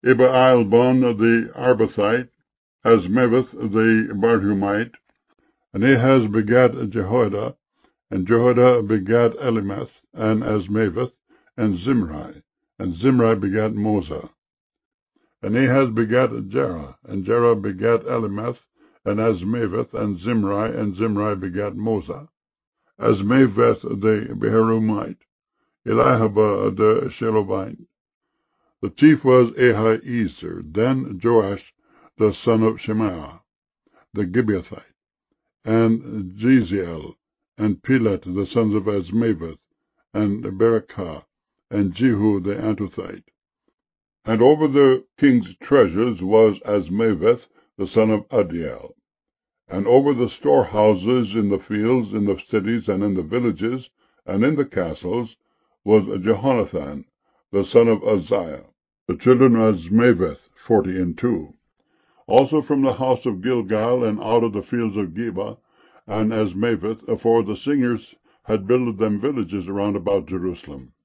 Ebalbon the Arbathite, Azmaveth the Barhumite, and Ahaz begat Jehoiada, and Jehoiada begat Elimeth, and Azmaveth, and Zimri, and Zimri begat Moza. And Ahaz begat Jerah, and Jerah begat Elimeth, and Azmaveth, and Zimri begat Moza. Azmaveth the Beharumite, Eliahaba the Shelobite. The chief was Ahiezer, then Joash the son of Shemaiah, the Gibeathite, and Jeziel, and Pelet the sons of Azmaveth, and Berekah, and Jehu the Antothite. And over the king's treasures was Azmaveth the son of Adiel. And over the storehouses in the fields, in the cities, and in the villages, and in the castles, was Jehonathan the son of Uzziah. The children of Azmaveth, 42. Also from the house of Gilgal, and out of the fields of Geba, and Azmaveth, for the singers had builded them villages around about Jerusalem.